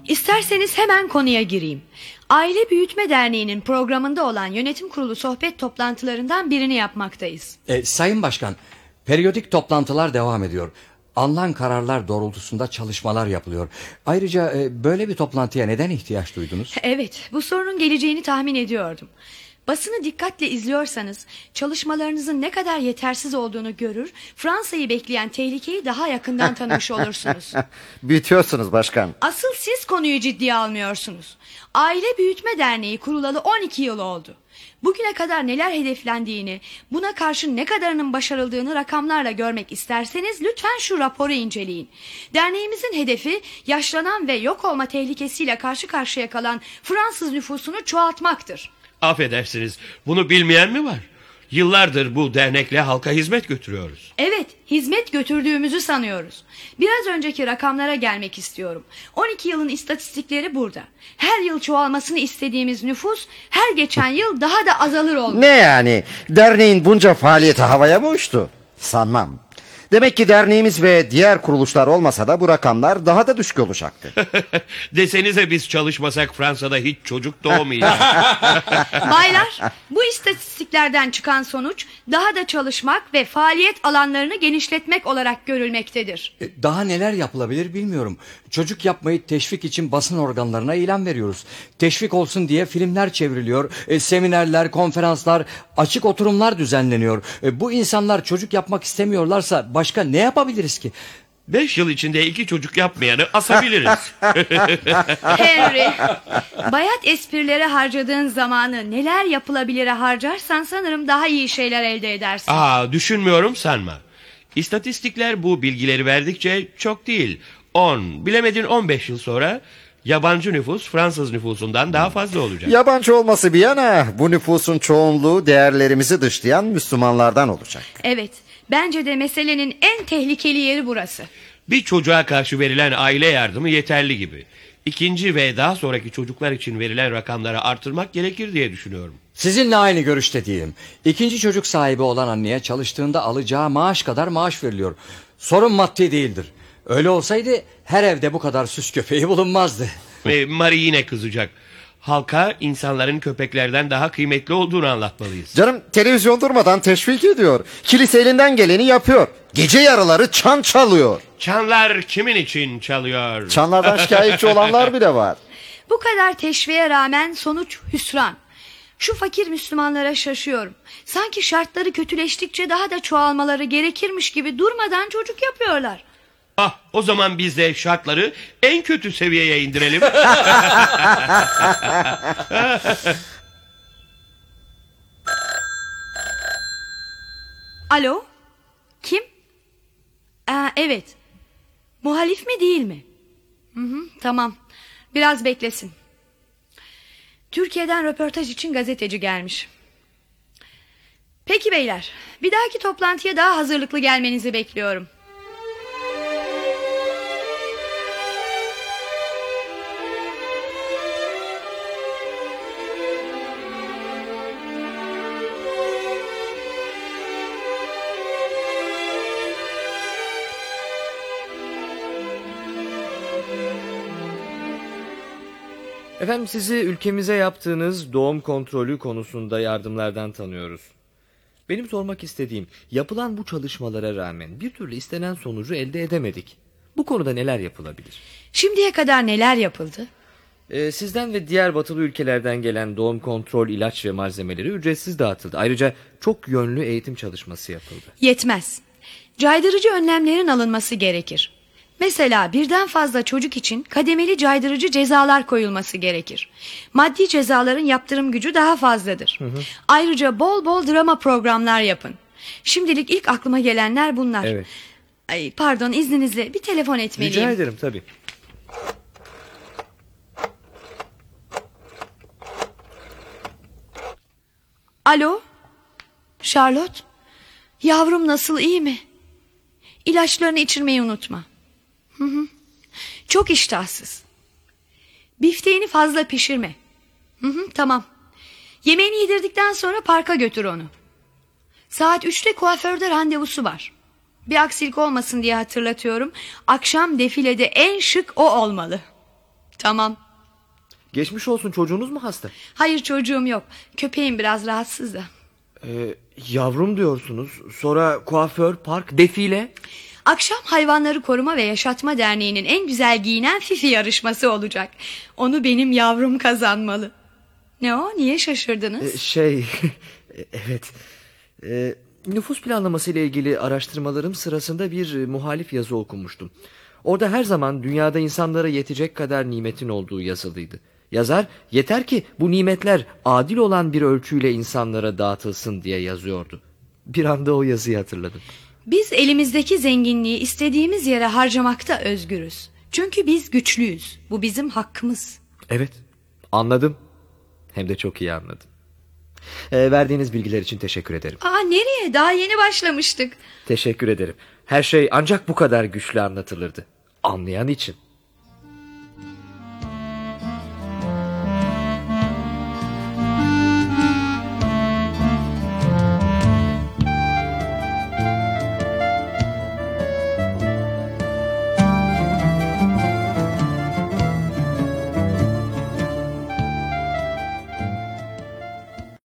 İsterseniz hemen konuya gireyim. Aile Büyütme Derneği'nin programında olan yönetim kurulu sohbet toplantılarından birini yapmaktayız. Sayın Başkan, periyodik toplantılar devam ediyor. Alınan kararlar doğrultusunda çalışmalar yapılıyor. Ayrıca böyle bir toplantıya neden ihtiyaç duydunuz? Evet, bu sorunun geleceğini tahmin ediyordum. Basını dikkatle izliyorsanız çalışmalarınızın ne kadar yetersiz olduğunu görür, Fransa'yı bekleyen tehlikeyi daha yakından tanımış olursunuz. Büyütüyorsunuz başkan. Asıl siz konuyu ciddiye almıyorsunuz. Aile Büyütme Derneği kurulalı 12 yıl oldu. Bugüne kadar neler hedeflendiğini, buna karşı ne kadarının başarıldığını rakamlarla görmek isterseniz lütfen şu raporu inceleyin. Derneğimizin hedefi yaşlanan ve yok olma tehlikesiyle karşı karşıya kalan Fransız nüfusunu çoğaltmaktır. Affedersiniz, bunu bilmeyen mi var? Yıllardır bu dernekle halka hizmet götürüyoruz. Evet, hizmet götürdüğümüzü sanıyoruz. Biraz önceki rakamlara gelmek istiyorum. 12 yılın istatistikleri burada. Her yıl çoğalmasını istediğimiz nüfus her geçen yıl daha da azalır oldu. Ne yani? Derneğin bunca faaliyeti havaya mı uçtu? Sanmam. Demek ki derneğimiz ve diğer kuruluşlar olmasa da bu rakamlar daha da düşük olacaktı. Desenize biz çalışmasak Fransa'da hiç çocuk doğmayacak. Baylar, bu istatistiklerden çıkan sonuç daha da çalışmak ve faaliyet alanlarını genişletmek olarak görülmektedir. Daha neler yapılabilir bilmiyorum. Çocuk yapmayı teşvik için basın organlarına ilan veriyoruz. Teşvik olsun diye filmler çevriliyor. Seminerler, konferanslar, açık oturumlar düzenleniyor. Bu insanlar çocuk yapmak istemiyorlarsa başka ne yapabiliriz ki? 5 yıl içinde 2 çocuk yapmayanı asabiliriz. Henry, bayat esprilere harcadığın zamanı neler yapılabilire harcarsan sanırım daha iyi şeyler elde edersin. Düşünmüyorum sanma. İstatistikler bu bilgileri verdikçe çok değil. 10, bilemedin 15 yıl sonra yabancı nüfus Fransız nüfusundan daha fazla olacak. Yabancı olması bir yana bu nüfusun çoğunluğu değerlerimizi dışlayan Müslümanlardan olacak. Evet, bence de meselenin en tehlikeli yeri burası. Bir çocuğa karşı verilen aile yardımı yeterli gibi. İkinci ve daha sonraki çocuklar için verilen rakamları artırmak gerekir diye düşünüyorum. Sizinle aynı görüşte değilim. İkinci çocuk sahibi olan anneye çalıştığında alacağı maaş kadar maaş veriliyor. Sorun maddi değildir. Öyle olsaydı her evde bu kadar süs köpeği bulunmazdı. Marie yine kızacak. Halka insanların köpeklerden daha kıymetli olduğunu anlatmalıyız. Canım, televizyon durmadan teşvik ediyor. Kilise elinden geleni yapıyor. Gece yarıları çan çalıyor. Çanlar kimin için çalıyor? Çanlardan şikayetçi olanlar bile var. Bu kadar teşviğe rağmen sonuç hüsran. Şu fakir Müslümanlara şaşıyorum. Sanki şartları kötüleştikçe daha da çoğalmaları gerekirmiş gibi durmadan çocuk yapıyorlar. O zaman biz de şartları en kötü seviyeye indirelim. Alo? Kim? Evet. Muhalif mi değil mi? Tamam. Biraz beklesin. Türkiye'den röportaj için gazeteci gelmiş. Peki beyler, bir dahaki toplantıya daha hazırlıklı gelmenizi bekliyorum. Efendim, sizi ülkemize yaptığınız doğum kontrolü konusunda yardımlardan tanıyoruz. Benim sormak istediğim, yapılan bu çalışmalara rağmen bir türlü istenen sonucu elde edemedik. Bu konuda neler yapılabilir? Şimdiye kadar neler yapıldı? Sizden ve diğer batılı ülkelerden gelen doğum kontrol ilaç ve malzemeleri ücretsiz dağıtıldı. Ayrıca çok yönlü eğitim çalışması yapıldı. Yetmez. Caydırıcı önlemlerin alınması gerekir. Mesela birden fazla çocuk için kademeli caydırıcı cezalar koyulması gerekir. Maddi cezaların yaptırım gücü daha fazladır. Ayrıca bol bol drama programlar yapın. Şimdilik ilk aklıma gelenler bunlar. Evet. Pardon, izninizle bir telefon etmeliyim. Rica ederim tabii. Alo? Charlotte? Yavrum nasıl, iyi mi? İlaçlarını içirmeyi unutma. Çok iştahsız. Bifteğini fazla pişirme. Tamam. Yemeğini yedirdikten sonra parka götür onu. Saat 3'te kuaförde randevusu var. Bir aksilik olmasın diye hatırlatıyorum. Akşam defilede en şık o olmalı. Tamam. Geçmiş olsun, çocuğunuz mu hasta? Hayır, çocuğum yok. Köpeğim biraz rahatsız da. Yavrum diyorsunuz. Sonra kuaför, park, defile. Akşam Hayvanları Koruma ve Yaşatma Derneği'nin en güzel giyinen Fifi yarışması olacak. Onu benim yavrum kazanmalı. Ne o? Niye şaşırdınız? Evet. Nüfus planlaması ile ilgili araştırmalarım sırasında bir muhalif yazı okumuştum. Orada her zaman dünyada insanlara yetecek kadar nimetin olduğu yazılıydı. Yazar, yeter ki bu nimetler adil olan bir ölçüyle insanlara dağıtılsın diye yazıyordu. Bir anda o yazıyı hatırladım. Biz elimizdeki zenginliği istediğimiz yere harcamakta özgürüz. Çünkü biz güçlüyüz. Bu bizim hakkımız. Evet, anladım. Hem de çok iyi anladım. Verdiğiniz bilgiler için teşekkür ederim. Nereye? Daha yeni başlamıştık. Teşekkür ederim. Her şey ancak bu kadar güçlü anlatılırdı. Anlayan için.